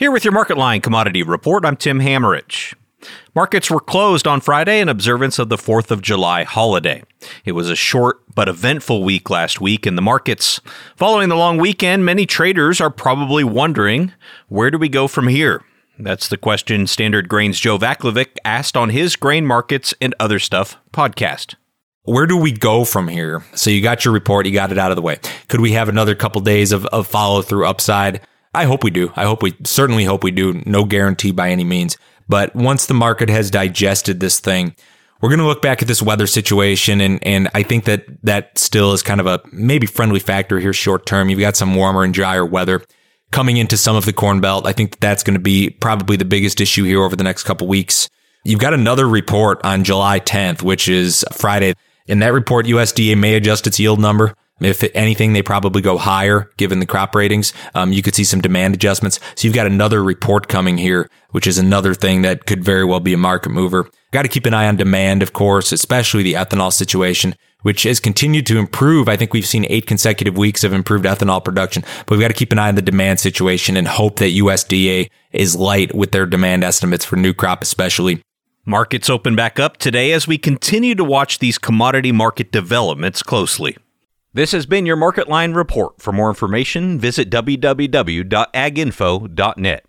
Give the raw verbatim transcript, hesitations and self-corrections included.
Here with your Market Line Commodity Report, I'm Tim Hammerich. Markets were closed on Friday in observance of the fourth of July holiday. It was a short but eventful week last week in the markets. Following the long weekend, many traders are probably wondering, where do we go from here? That's the question Standard Grain's Joe Vaclavik asked on his Grain Markets and Other Stuff podcast. Where do we go from here? So you got your report, you got it out of the way. Could we have another couple days of, of follow-through upside? I hope we do. I hope we certainly hope we do. No guarantee by any means. But once the market has digested this thing, we're going to look back at this weather situation. And, and I think that that still is kind of a maybe friendly factor here short term. You've got some warmer and drier weather coming into some of the Corn Belt. I think that that's going to be probably the biggest issue here over the next couple weeks. You've got another report on July tenth, which is Friday. In that report, U S D A may adjust its yield number. If anything, they probably go higher given the crop ratings. Um, you could see some demand adjustments. So you've got another report coming here, which is another thing that could very well be a market mover. Got to keep an eye on demand, of course, especially the ethanol situation, which has continued to improve. I think we've seen eight consecutive weeks of improved ethanol production, but we've got to keep an eye on the demand situation and hope that U S D A is light with their demand estimates for new crop especially. Markets open back up today as we continue to watch these commodity market developments closely. This has been your Market Line Report. For more information, visit w w w dot ag info dot net.